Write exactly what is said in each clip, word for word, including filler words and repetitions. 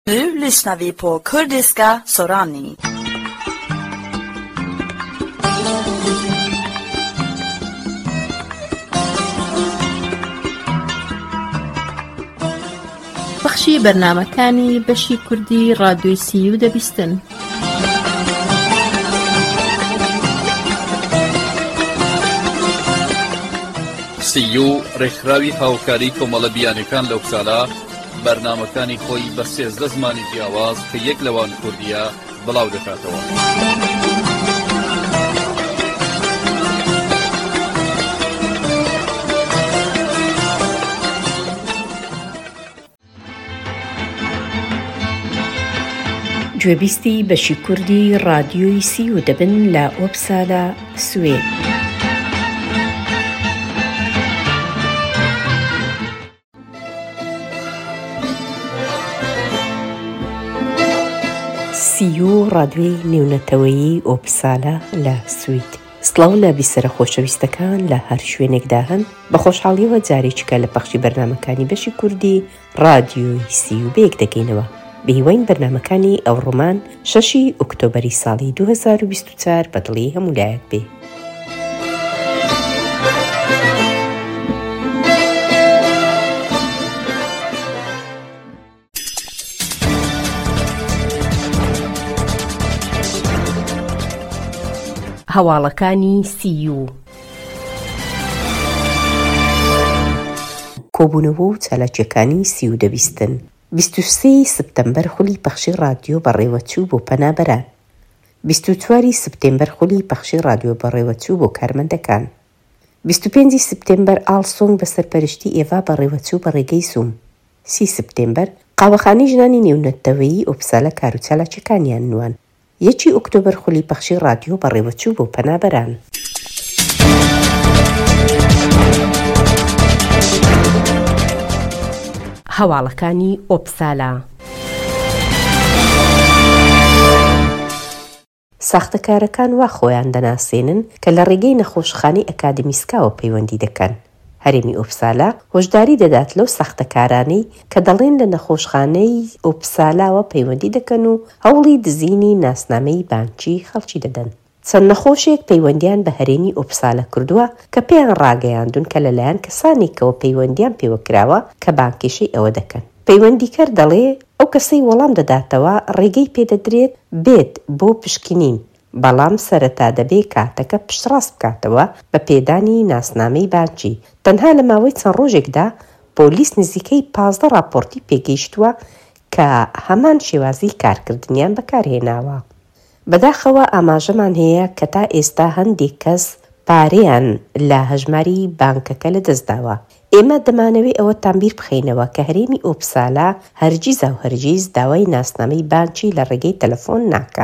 Nu lyssnar vi på kurdiska Sorani. بەخشی بەرنامەکانی بەشی کوردی ڕادیۆی سی و دەبیستن. سیو ڕێکخراوی هاوکاری کۆمەڵە بیانەکان لەو ساڵە بەرنامەکانی خۆی بە سێزدە زمانی جیاواز کە یەک لەوان کوردیە بڵاو دەکاتەوە. گوێبیستی بەشی کوردی ڕادیۆی سی و دەبن لە ئۆپسالە سوێد. سی و ڕادیۆی نێونەتەوەیی ئۆپسالە لە سوید. سڵاو لە بیسەرە خۆشەویستەکان لە هەر شوێنێکدا هەن بە خۆشحاڵیەوە جارێکیکە لە پەخشی بەرنامەکانی بەشی کوردی ڕادیۆی سی و بێک دەگەینەوە. بهیوەین بەرنامەکانی ئەو ڕۆمان شەشی ئۆکتۆبەری ساڵی دوو هەزار و بیست و چوار بەدڵی هەموو لایەک بێ. هەواڵەکانی سی و کۆبوونەوە و چالاکیەکانی سی و دەبیستن. بیست و سێی سپتەمبەر خولی پەخشی ڕادیۆ بەڕێوەچوو بۆ پەنابەران. بیست و چواری سپتێمبەر خولی پەخشی ڕادیۆ بەڕێوەچوو بۆ کارمەندەکان. بیست و پێنجی سپتێمبەر ئاڵسۆنگ بە سەرپەرشتی ئێڤا بەڕێوەچوو بە ڕێگەی سووم. سی سپتێمبەر قاوەخانەی ژنانی نێونەتەوەیی ئۆپسالە کار و چالاکیەکانیان نوان. یەکی ئۆکتۆبەر خولی پەخشی ڕادیۆ بەڕێوەچوو بۆ پەنابەران. هەواڵەکانی ئۆپسالە. ساختەکارەکان وا خۆیان دەناسێنن کە لە ڕێگەی نەخۆشخانەی ئەکادمیسکاوە پەیوەندی دەکەن. هەرێمی ئۆپسالە هۆشداری دەدات لەو ساختەکارانەی کە دەڵێن لە نەخۆشخانەی ئۆپسالاوە پەیوەندی دەکەن و هەوڵی دزینی ناسنامەی بانکی خەڵکی دەدەن. چەند نەخۆشێک پەیوەندیان بە هەرێمی ئۆپسالە کردووە کە پێیان ڕاگەیاندون کە لەلایەن کەسانێکەوە پەیوەندیان پێوەکراوە کە بانکیشەی ئەوە دەکەن. پەیوەندیکەر دەڵێ ئەو کەسەی وەڵام دەداتەوە ڕێگەی پێدەدرێت بێت بۆ پشکنین، بەڵام سەرەتا دەبێ کاتەکە پشتڕاست بکاتەوە بە پێدانی ناسنامەی بانکی. تەنها لە ماوەی چەند ڕۆژێکدا پۆلیس نزیکەی پازدە راپۆرتی پێگەیشتووە کە هەمان شێوازی کارکردنیان بەکارهێناوە. بەداخەوە ئاماژەمان هەیە کە تا ئێستا هەندێک کەس پارەیان لە هەژماری بانکەکە لەدەستداوە. ئێمە دەمانەوێت ئەوە تانبیر بخەینەوە کە هەرێمی ئۆپسالە هەرگیز و هەرگیز داوای ناسنامەی بانکی لە ڕێگەی تەلەفۆن ناکە.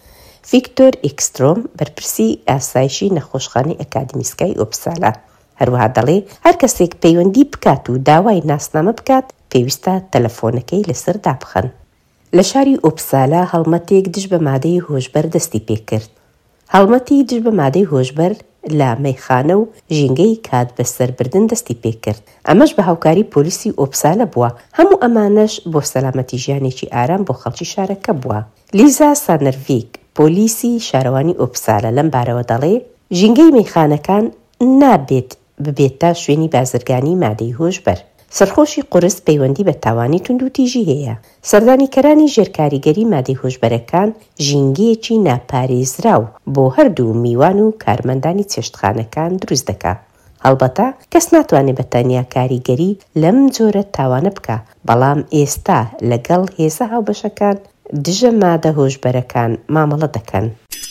ڤیکتۆر ئێکسترۆم بەرپرسی ئاسایشی نەخۆشخانەی ئەکادمیسکای ئۆپسالە هەروەها دەڵێ هەر کەسێک پەیوەندی بکات و داوای ناسنامە بکات پێویستە تەلەفۆنەکەی لەسەر دابخەن. لە شاری ئۆپسالە هەڵمەتێک دژ بە مادەی هۆشبەر دەستی پێکرد. هەڵمەتی دژ بە مادەی هۆشبەر لە مەیخانە و ژینگەی کات بەسەربردن دەستی پێکرد. ئەمەش بە هاوکاری پۆلیسی ئۆپسالە بووە. هەموو ئەمانەش بۆ سەلامەتی ژیانێکی ئارام بۆ خەڵکی شارەکە بووە. لیزا سانەرڤیک پۆلیسی شارەوانی ئۆپسالە لەم بارەوە دەڵێ ژینگەی مەیخانەکان نابێت ببێتە شوێنی بازرگانی مادەی هۆشبەر. سەرخۆشی قورس پەیوەندی بە تاوانی تونند و تیژی هەیە. سەردانیکەرانی ژێرکاریگەری مادەی هۆشبەرەکان ژینگەیەکی ناپارێزراو بۆ هەردوو میوان و کارمەندانی چێشتخانەکان دروست دەکات. هەڵبەتە کەس ناتوانێت بە تەنیا کاریگەری لەم جۆرە تاوانە بکە، بەڵام ئێستا لەگەڵ هێزە هاوبەشەکان دژە مادە هۆشبەرەکان مامەڵە دەکەن.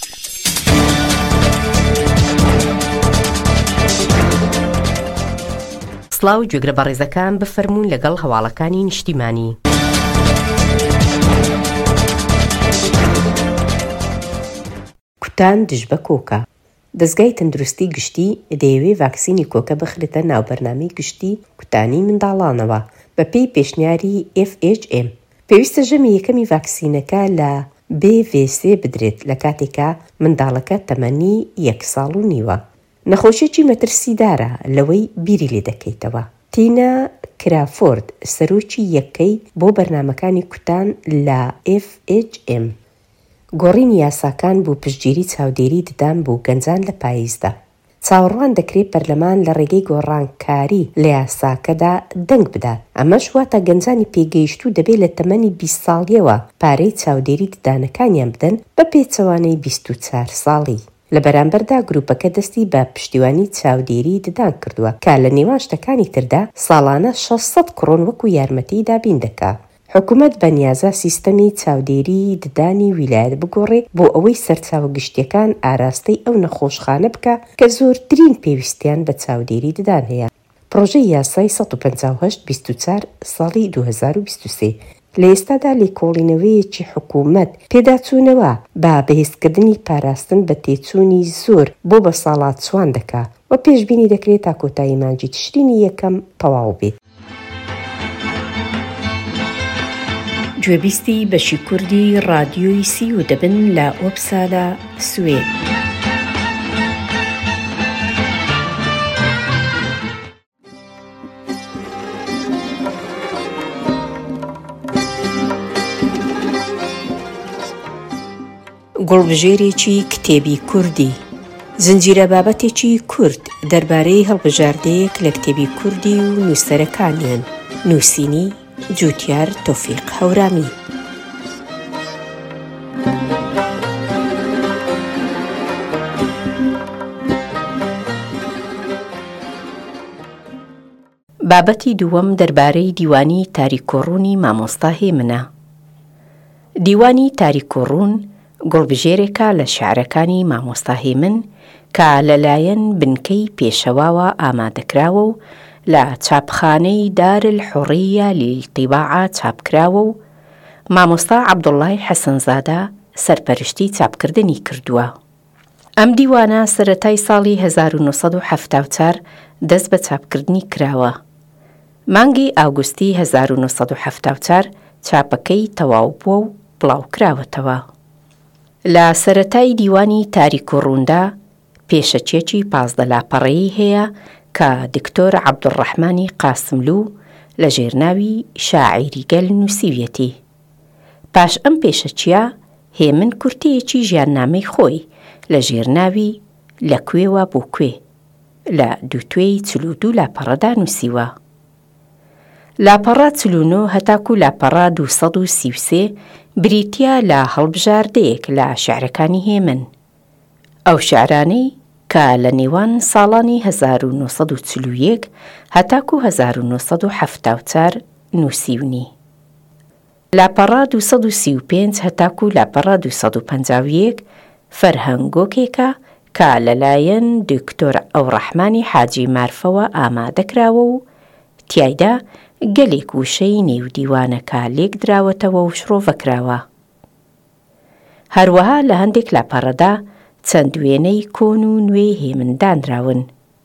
سڵاو گوێگرە بەڕێزەکان بفەرموون لەگەڵ هەواڵەکانی نیشتیمانی. کوتان دژ بە کۆکە. دەستگای تەندروستی گشتی دەیەوێ ڤاکسینی کۆکە بخرێتە ناو بەرنامەی گشتی کوتانی منداڵانەوە بە پێی پێشنیاری ئێف ئێچ ئێم. پێویستە ژەمی یەکەمی ڤاکسینەکە لە بێ ڤێ سێ بدرێت لە کاتێکە منداڵەکە تەمەنی یەک ساڵ و نیوە. نەخۆشیێکی مەترسیدارە لەوەی بیری لێ دەکەیتەوە. تینا کرافۆرد سەرۆکی یەکەی بۆ بەرنامەکانی کوتان لە ئێف ئێچ ئێم گۆڕینی یاساکان بۆ پشتگیری چاودێری ددان بۆ گەنجان لە پاییزدا. چاوەڕوان دەکرێت پەرلەمان لە ڕێگەی گۆڕانکاری لە یاساکەدا دەنگ بدات. ئەمەش واتە گەنجانی پێگەیشتوو دەبێت لە تەمەنی بیست ساڵیەوە پارەی چاودێری ددانەکانیان بدەن بە پێچەوانەی بیست و چوار ساڵی. لە بەرامبەردا گروپەکە دەستی بە پشتیوانی چاودێری ددان کردووە کە لە نێوان شتەکانی تردا ساڵانە شەشسەد کڕۆن وەکو یارمەتی دابین دەکات. حکوومەت بەنیازە سیستەمی چاودێری ددانی ویلایەت بگۆڕێت بۆ ئەوەی سەرچاوە گشتیەکان ئاراستەی ئەو نەخۆشخانە بکە کە زۆرترین پێویستیان بە چاودێری ددان هەیە. پرۆژەی یاسای سەد و پەنجا و هەشت بیست و چوار ساڵی دوو هەزار و بیست و سێ لە ئێستادا لێکۆڵینەوەیەکی حکوومەت پێداچوونەوە بە بەهێزکردنی پاراستن بە تێچوونی زۆر بۆ بە ساڵات چوان دەکا و پێشبینی دەکرێت تا کۆتایی مانجی تشرینی یەکەم تەواو بێت. گوێبیستی بەشی کوردی ڕادیۆی سی و دەبن لە ئۆپسالا سوێد. گوڵبژێرێکی کتێبی کوردی زنجیرە بابەتێکی کورد دەربارەی هەڵبژاردەیەک لە کتێبی کوردی و نووسەرەکانیان. نووسینی جوتیار تۆفیق هەورامی. بابەتی دووەم دەربارەی دیوانی تاریکۆڕوونی مامۆستا هێمنە. دیوانی تاریکۆڕوون گوڵبژێرێکە لە شێعرەکانی مامۆستا هێمن کە لەلایەن بنکەی پێشەواوە ئامادەکراوە و لە چاپخانەی دارالحوڕیە لیلتیباعە چاپکراوە و مامۆستا عەبدوڵڵای حەسەنزادە سەرپەرشتی چاپکردنی کردووە. ئەم دیوانە سەرەتای ساڵی هەزار و نۆ سەد و حەفتا و چوار دەست بە چاپکردنی کراوە. مانگی ئاگوستی هەزار و نۆ سەد و حەفتا و چوار چاپەکەی تەواو بووە و بڵاو کراوەتەوە. لە سەرەتای دیوانی تاریکۆڕووندا پێشەچێکی پازدە لاپەڕەیی هەیە کە دکتۆر عەبدوڕەحمانی قاسملوو لە ژێرناوی شاعیری گەل نووسیویەتی. پاش ئەم پێشەچیە هێمن کورتەیەکی ژیاننامەی خۆی لە ژێرناوی لە کوێوە بۆ کوێ لە دووتوێی چل و دوو لاپەڕەدا نووسیوە. لاپەڕە چل و نۆ هەتاکو لاپەڕە دوو سەد و سی و سێ بریتیا لە هەڵبژاردەیەک لە شێعرەکانی هێمن. ئەو شێعرانەی کە لە نێوان ساڵانی هەزار و نۆ سەد و چل و یەک هەتاکو هەزار و نۆ سەد و حەفتا و چوار نووسیونی. لاپەڕە دوو سەد و سی و پێنج هەتاکو لاپەڕە دوو سەد و پەنجا و یەک فەرهەنگۆکێکە کە لەلایەن دکتۆر ئەوڕەحمانی حاجی مارفەوە ئامادەکراوە و تیایدا گەلێک وشەی نێودیوانەکە لێک دراوەتەوە و شڕۆڤەکراوە. هەروەها لە هەندێک لاپەڕەدا چەند وێنەی کۆن و نوێی هێمندانراون.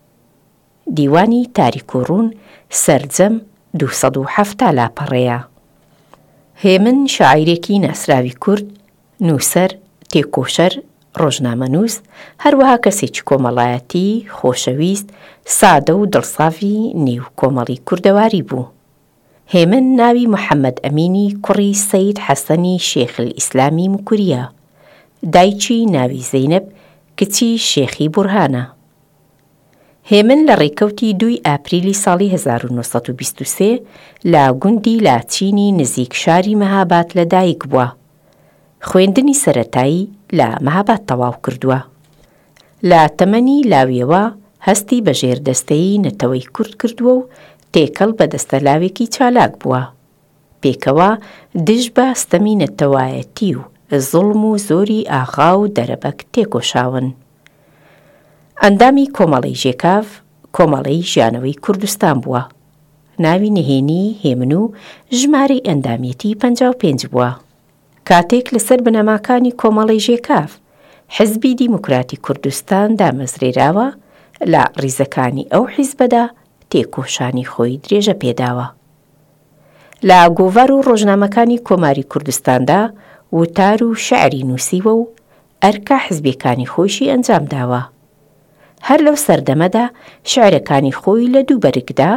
دیوانی تاریکۆڕوون سەرجەم دوو سەد و حەفتا لاپەڕەیە. هێمن شاعیرێکی ناسراوی کورد، نووسەر، تێکۆشەر، ڕۆژنامەنووس، هەروەها کەسێکی کۆمەڵایەتی خۆشەویست، سادە و دڵسافی نێو کۆمەڵی کوردەواری بوو. هێمن ناوی محەممەد ئەمینی کوڕی سەید حەسەنی شێخ ئیسلامی مکوریە. دایکی ناوی زەینەب کچی شێخی بورهانە. هێمن لە ڕێکەوتی دووی ئاپریلی ساڵی هەزار و نۆ سەد و بیست و سێ لە گوندی لاچینی نزیک شاری مەهاباد لەدایک بووە. خوێندنی سەرەتایی لە مەهاباد تەواو کردووە. لە تەمەنی لاویەوە هەستی بە ژێردەستەیی نەتەوەی کورد کردووە و تێکەڵ بە دەستەلاوێکی چالاک بووە. پێکەوە دژ بە ستەمی نەتەوایەتی و زوڵم و زۆری ئاغا و دەرەبەک تێکۆشاون. ئەندامی کۆمەڵەی ژێکاف کۆمەڵەی ژیانەوەی کوردستان بووە. ناوی نهێنی هێمن و ژمارەی ئەندامیەتی پەنجا و پێنج بووە. کاتێک لەسەر بنەماکانی کۆمەڵەی ژێکاف حیزبی دیموکراتی کوردستان دامەزرێراوە، لە ڕیزەکانی ئەو حیزبەدا تێکۆشانی خۆی درێژە پێداوە. لە گۆڤار و ڕۆژنامەکانی کۆماری کوردستاندا وتار و شعری نووسیوە و ئەرکە حیزبیەکانی خۆشی ئەنجام داوە. هەر لەو سەردەمەدا شعرەکانی خۆی لە دوو بەرگدا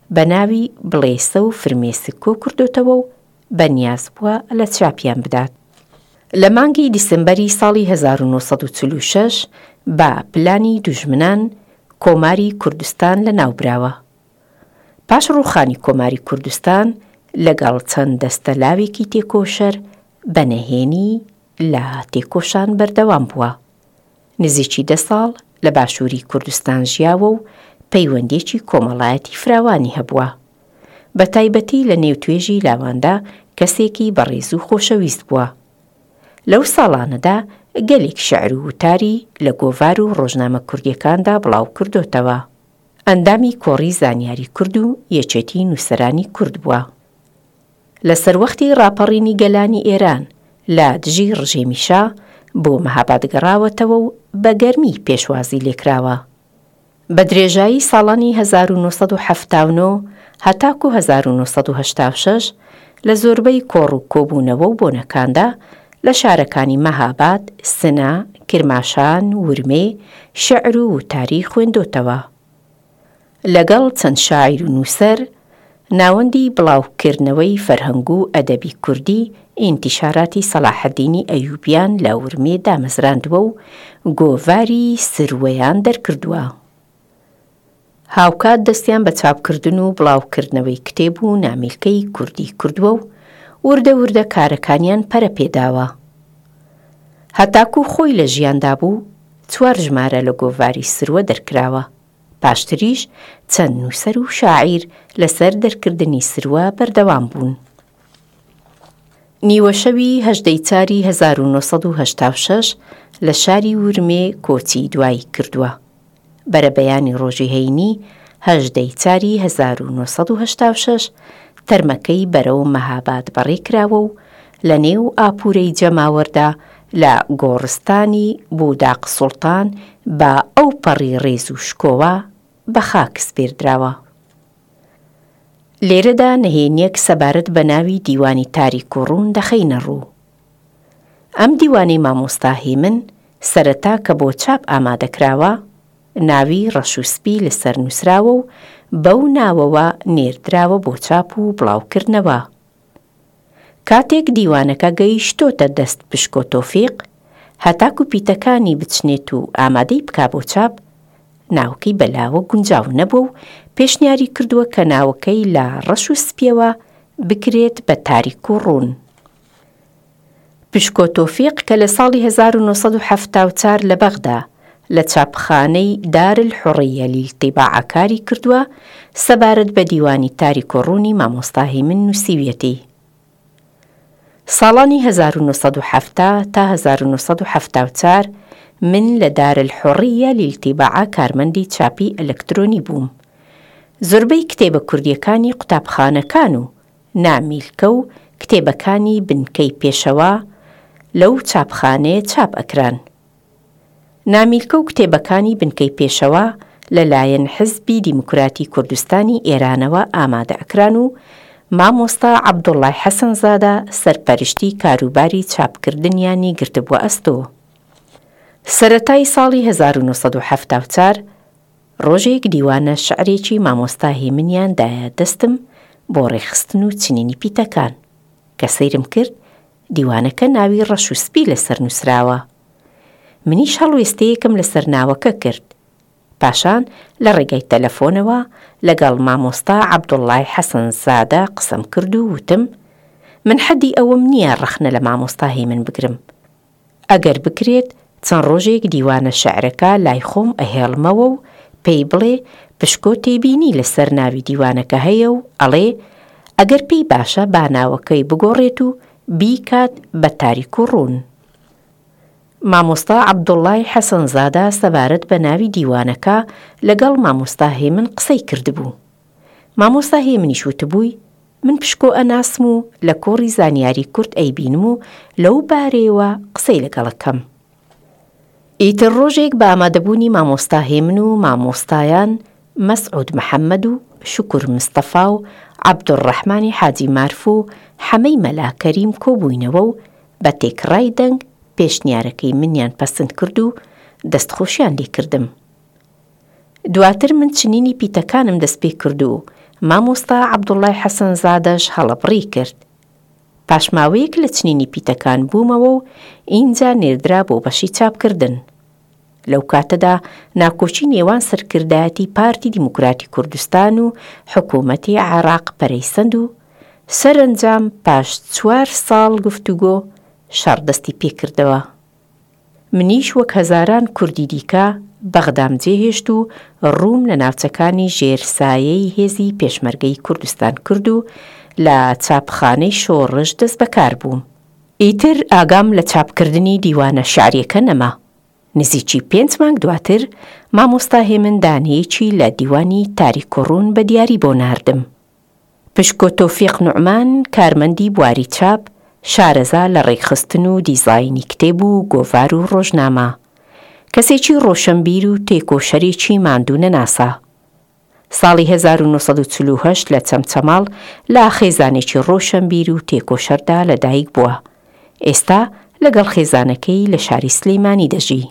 بە ناوی بڵێسە و فرمێسک کۆ کردوتەوە و بەنیاز بووە لە چاپیان بدات. لە مانگی دیسمبەری ساڵی هەزار و نۆسەد و چل و شەش بە پلانی دوژمنان کۆماری کوردستان لە ناوبراوە. پاش ڕووخانی کۆماری کوردستان لەگەڵ چەند دەستە لاوێکی تێکۆشەر بەنەهێنی لە تێکۆشان بەردەوام بووە. نزیکی دە ساڵ لە باشووری کوردستان ژیاوە و پەیوەندێکی کۆمەڵایەتی فراوانی هەبووە. بە تایبەتی لە نێوتوێژی لاواندا کەسێکی بەڕێز و خۆشەویست بووە. لەو ساڵانەدا گەلێک شەعر و وتاری لە گۆڤار و ڕۆژنامە کوردیەکاندا بڵاو کردوتەوە. ئەندامی کۆڕی زانیاری کورد و یەکێتی نووسەرانی کورد بووە. لە سەروەختی ڕاپەڕینی گەلانی ئێران لە دژی ڕژێمیشا بۆ مەهاباد گەڕاوەتەوە و بە گەرمی پێشوازی لێکراوە. بە درێژایی ساڵانی هەزار و نۆسەد و حەفتا و نۆ هەتاکو هەزار و نۆسەد و هەشتا و شەش لە زۆربەی کۆڕ و کۆبوونەوە و بۆنەکاندا لە شارەکانی مەهاباد، سنا، کرماشان، ورمێ شەعر و وتاری خوێندۆتەوە. لەگەڵ چەند شاعیر و نووسەر ناوەندی بڵاوکردنەوەی فەرهەنگ و ئەدەبی کوردی ئینتیشاراتی سەلاحەدینی ئەیوبیان لە ورمێ دامەزراندووە و گۆڤاری سروەیان دەرکردووە. هاوکات دەستیان بە چاپکردن و بڵاوکردنەوەی کتێب و نامیلکەی کوردی کردووە و وردە وردە کارەکانیان پەرە پێداوە. هەتاکو خۆی لە ژیاندا بوو چوار ژمارە لە گۆڤاری سروە دەرکراوە. پاشتریش چەند نووسەر و شاعیر لەسەر دەرکردنی سروە بەردەوام بوون. نیوەشەوی هەژدەی چاری هەزار و نۆسەد و هەشتا و شەش لە شاری ورمێ کۆچی دوایی کردووە. بەرە بەیانی ڕۆژی هەینی هەژدەی چاری هەزار و نۆسەد و هەشتا و شەش تەرمەکەی بەرەو مەهاباد بەڕێکراوە و لە نێو ئاپورەی جەماوەردا لە گۆڕستانی بوداق سوڵتان بە ئەو پەڕی ڕێز و شکۆوە بە خاک سپێردراوە. لێرەدا نهێنیەک سەبارەت بە ناوی دیوانی تاریک و ڕوون دەخەینە ڕوو. ئەم دیوانەی مامۆستا هێمن سەرەتا کە بۆ چاپ ئامادەکراوە ناوی ڕەشوسپی لەسەر نووسراوە و بەو ناوەوە نێردراوە بۆ چاپ و بڵاوکردنەوە. کاتێک دیوانەکە گەیشتۆتە دەست پشکۆ تۆفیق هەتاکو پیتەکانی بچنێت و ئامادەی بکا بۆ چاپ ناوکەی بەلاوە گونجاو نەبوو و پێشنیاری کردووە کە ناوەکەی لە ڕەشوسپیەوە بکرێت بە تاریک و ڕوون. پشکۆ تۆفیق کە لە ساڵی هەزار و نۆسەد و حەفتا و چار لە بەغدا لە چاپخانەی دارالحوڕیە لیلتیباعە کاری کردووە سەبارەت بە دیوانی تاریک و ڕوونی مامۆستا هێمن نووسیویەتی. ساڵانی هەزار و نۆسەد و حەفتا تا هەزار و نۆسەد و حەفتا و چار من لە دارالحوڕیە لیلتیباعە کارمەندی چاپی ئەلەکترۆنی بووم. زۆربەی کتێبە کوردیەکانی قوتابخانەکان و نامیلکە و کتێبەکانی بنکەی پێشەوە لەو چاپخانەیە چاپ ئەکران. نامیلکە و کتێبەکانی بنکەی پێشەوە لەلایەن حزبی دیموکراتی کوردستانی ئێرانەوە ئامادە ئەکران و مامۆستا عەبدوڵڵای حەسەنزادە سەرپەرشتی کاروباری چاپکردنیانی گرتبووە ئەستۆ. سەرەتای ساڵی هەزار و نۆسەد و حەفتا و چار ڕۆژێک دیوانە شعرێکی مامۆستا هێمنیان دایە دەستم بۆ ڕێخستن و چنینی پیتەکان کە سەیرم کرد دیوانەکە ناوی ڕەشوسپی لەسەر نووسراوە. منیش هەڵوێستەیەکم لەسەر ناوەکە کرد. پاشان لە ڕێگەی تەلەفۆنەوە لەگەڵ مامۆستا عەبدوڵڵای حەسەنزادە قسەم کرد و وتم من حەدی ئەوەم نییە ڕەخنە لە مامۆستا هێمن بگرم. ئەگەر بکرێت چەند ڕۆژێک دیوانە شەعرەکە لای خۆم ئەهێڵمەوە و پێی بڵێ پشکۆ تێبینی لەسەر ناوی دیوانەکە هەیە و ئەڵێ ئەگەر پێی باشە با ناوەکەی بگۆڕێت و بیکات بە تاریک و ڕوون. مامۆستا عەبدوڵڵای حەسەنزادە سەبارەت بە ناوی دیوانەکە لەگەڵ مامۆستا هێمن قسەی کردبوو. مامۆستا هێمنیش وتبووی من پشکۆ ئەناسم و لە کۆڕی زانیاری کورد ئەیبینم و لەو بارەیەوە قسەی لەگەڵەکەم. ئیتر ڕۆژێک بە ئامادەبوونی مامۆستا هێمن و مامۆستایان مەسعود محەممەد و شوکر مستەفا و عەبدوڕەحمانی حاجی مارف و حەمەی مەلاکەریم کۆبووینەوە و بە تێکڕای دەنگ پێشنیارەکەی منیان پەسەند کرد و دەستخۆشیان لێ کردم. دواتر من چنینی پیتەکانم دەست پێ کرد و مامۆستا عەبدوڵڵای حەسەن زادەش هەڵەبڕی کرد. پاشماوەیەک لە چنینی پیتەکان بوومەوە و ئینجا نێردرا بۆ بەشی چاپکردن. لەو کاتەدا ناکۆچی نێوان سەرکردایەتی پارتی دیموکراتی کوردستان و حکوومەتی عێراق پەرەیسەند و سەرئەنجام پاش چوار ساڵ گفتوگۆ شەڕدەستی پێکردەوە. منیش وەک هەزاران کوردی دیکە بەغدام جێهێشت و ڕووم لە ناوچەکانی ژێرسایەی هێزی پێشمەرگەی کوردستان کرد و لە چاپخانەی شۆڕش دەست بەکار بووم. ئیتر ئاگام لە چاپکردنی دیوانە شعریەکە نەما. نزیکی پێنج مانگ دواتر مامۆستا هێمن دانەیەکی لە دیوانی تاریک و ڕوون بە دیاری بۆ ناردم. پشکۆ تۆفیق نوعمان کارمەندی بواری چاپ، شارەزا لە ڕێکخستن و دیزاینی کتێب و گۆڤار و ڕۆژنامە، کەسێکی ڕۆشنبیر و تێکۆشەرێکی ماندوو نەناسا. ساڵی هەزار و نۆ سەد و چل و هەشت لە چەمچەماڵ لە خێزانێکی ڕۆشنبیر و تێکۆشەردا لەدایک بووە. ئێستا لەگەڵ خێزانەکەی لە شاری سلەیمانی دەژی.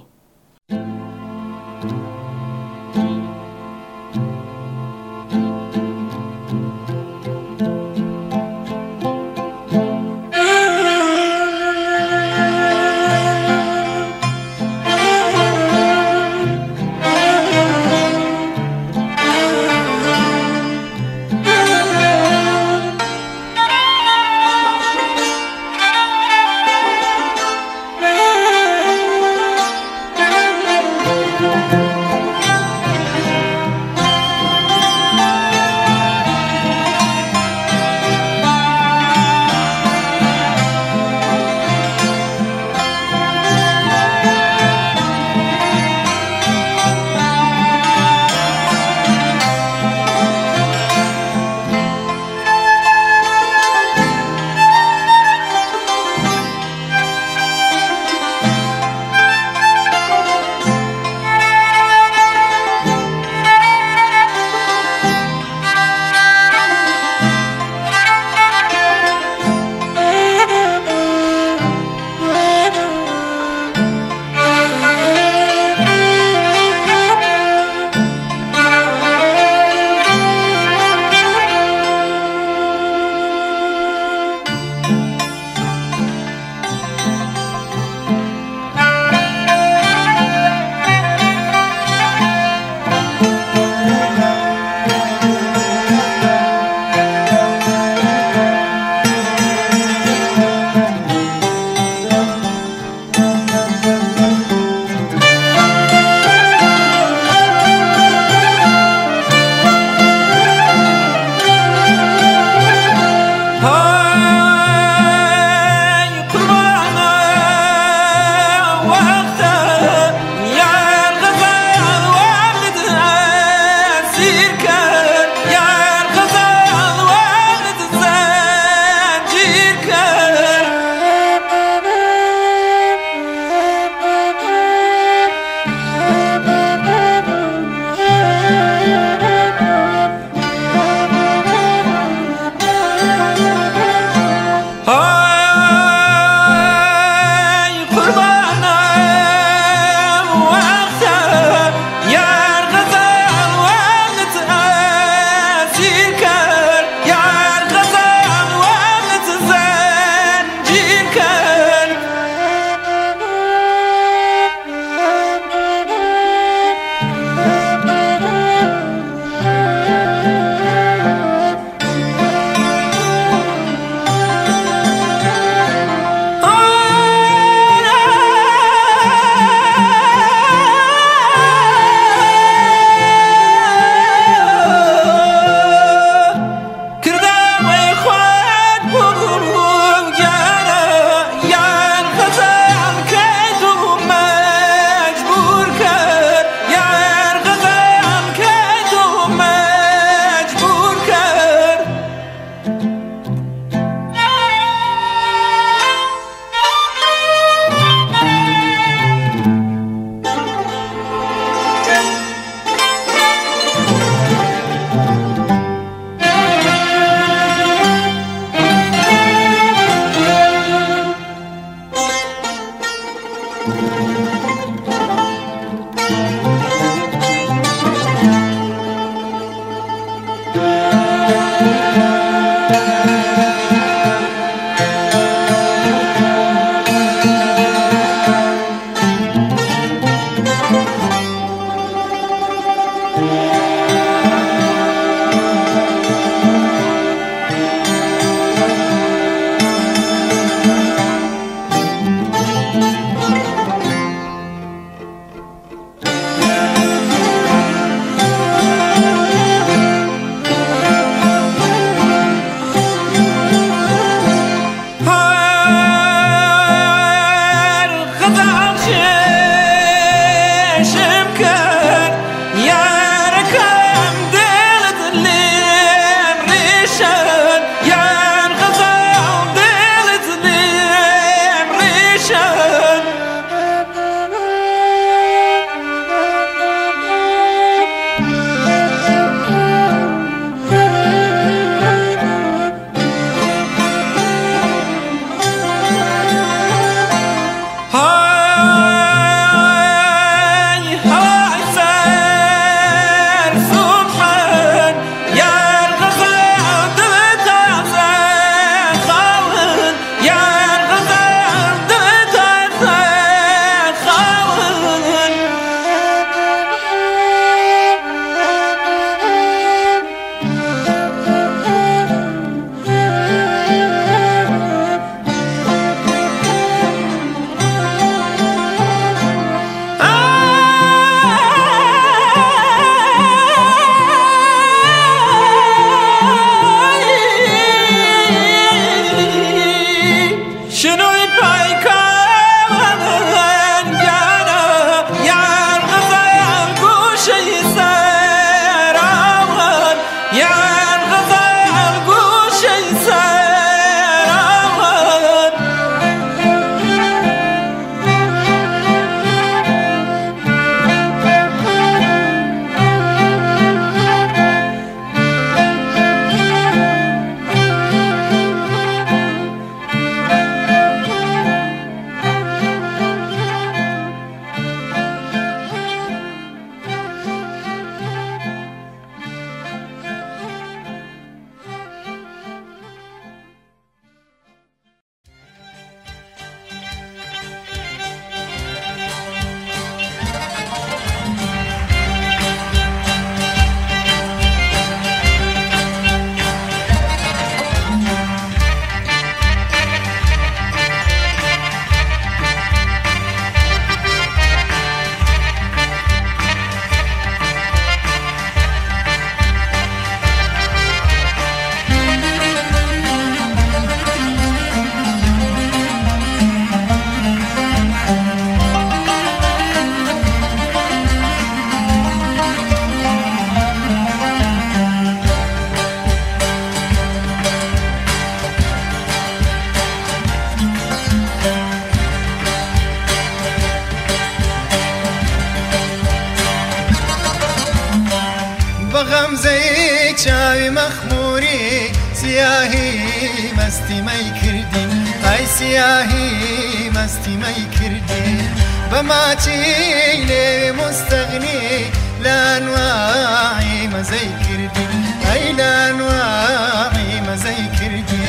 بغمزەی چاوی مەخموری سیاهی مەستیمەی کردی ئای سیاهی مەستیمەی کردی بە ماچی لێوێ مستەغنی لە ئەنواعی مەزەی کردی ئەی لە ئەنواعی مەزەی کردی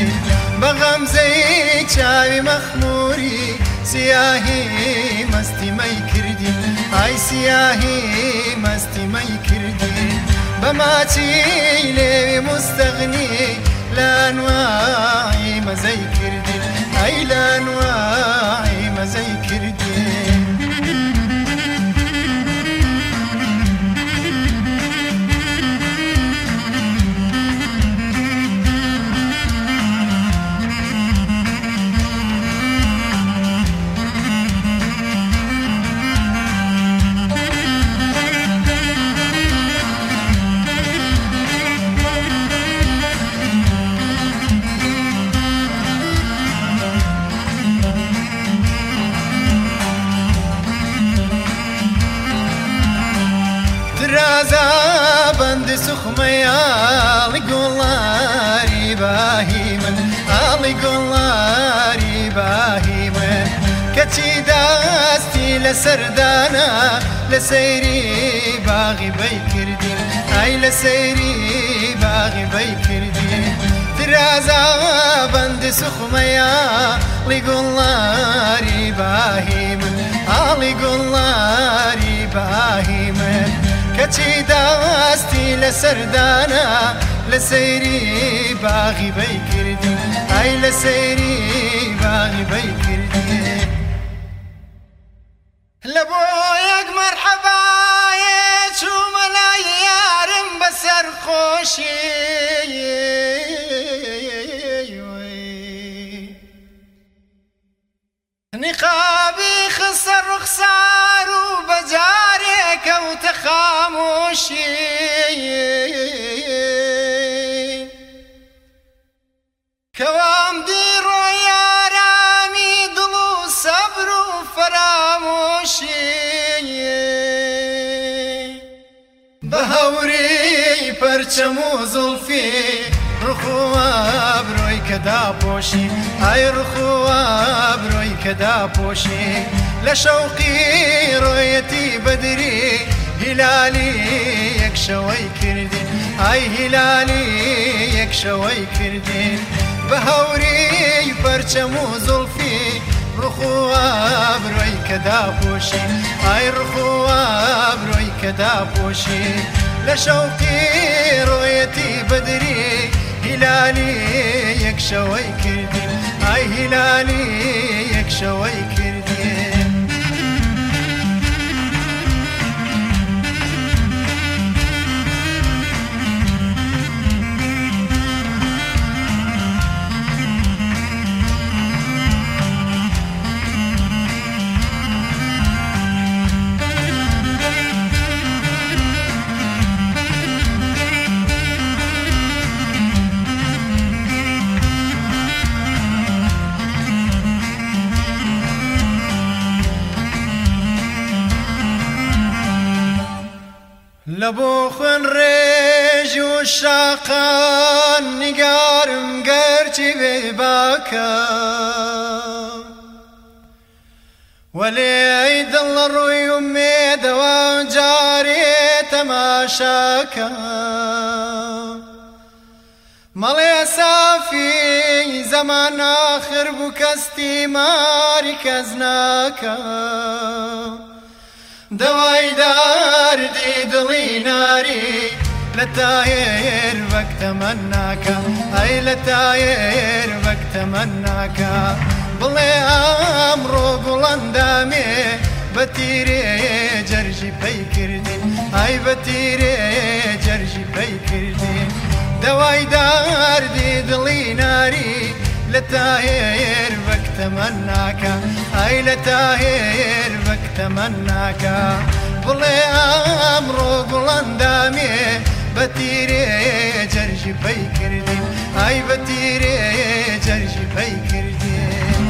بەغەمزەی چاوی مەخموری سیاهی مەستیمەی کردی ئای سیاهی مەستیمەی کردی بەماچی لێوێ مستەغنی لە ئەنواعی مەزەی کردی ئەی لە ئەنواعی مەزەی کردی درازا بند سخمەیە ئاڵی گوڵاری باهی من ئاڵی گوڵاری باهی من کەچی دەستی لە سەردانە لە سەیری باغی بەی کردی ئای لە سەیری باغی بەی کردی درازا بند سخمەیە ئاڵی گوڵاری باهی من ئاڵی گوڵاری باهی من کەچی دەستی لە سەردانە لە سەیری باغی بەی کردی ئای لە سەیری باغی بەی کردی لە بۆ یەک مەرحەبایە چوومە لای یارم بەسەر خۆشی نقابی خستە ڕوخسار و بەجارێ کەوتە خامۆشی کەوام دی ڕۆی ئارامی دڵ و سەبر و فەرامۆشی بە هەوری پەرچەم و زوڵفی ڕخوا بڕۆی کە داپۆشی ئای ڕخوا بڕۆی کە داپۆشی لە شەوقی ڕۆیەتی بەدری هیلالی یەک شەوەی کردین ئای هیلالی یەک شەوەی کردین بە هەوری پەرچەم و زوڵفی ڕخوا بڕۆی کە داپۆشی ئای ڕخوا بڕۆی کە داپۆشی لە شەوقی ڕۆیەتی بەدری هیلالی یەک شەوەی کردین ئای هیلالی یەک شەوەی کردین لە بۆ خوێن ڕێژ و شاقان نیگارم گەرچی بێ باکە وەلێ ئەی دڵ لە ڕووی و مێدەوە جارێ تەماشاکە مەڵێ سافی زەمان ئاخر بوو کەستی ماری کەس ناکە دەوای داردی دڵی ناری لە تایر وەک تەمەناکە ئەی لە تایر وەک تەمەناکە بڵێ ئەمڕۆ گوڵەندامێ بە تیرێ جەرژی پەی کردین ئای بە تیرێ جەرژی پەی کردین دەوای داردی دڵی ناری لە تایر وەک تەمەناکە ئای لە تایر وەک تەمەناکە بڵێ ئەمڕۆ گوڵەندامێ بە تیرێ جەرژی پەی کردین ئای بە تیرێ جەرژی پەی کردین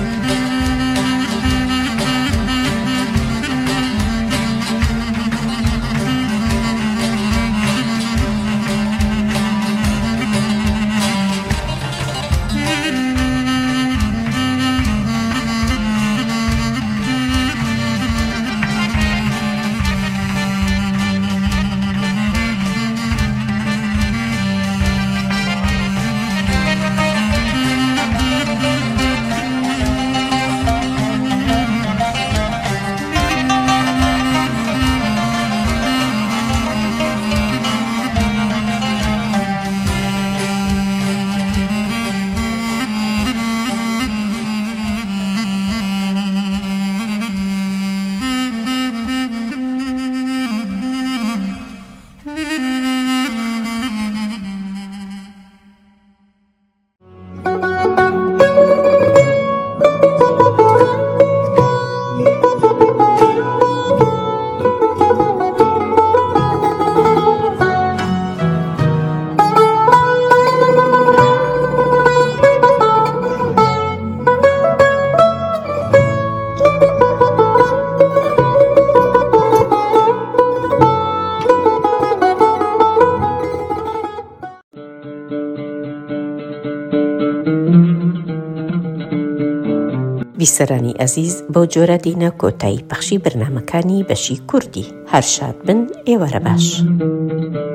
بیسەرانی ئەزیز بەو جۆرە دینە کۆتایی پەخشی بەرنامەکانی بەشی کوردی هەر شاد بن ئێوارە باش.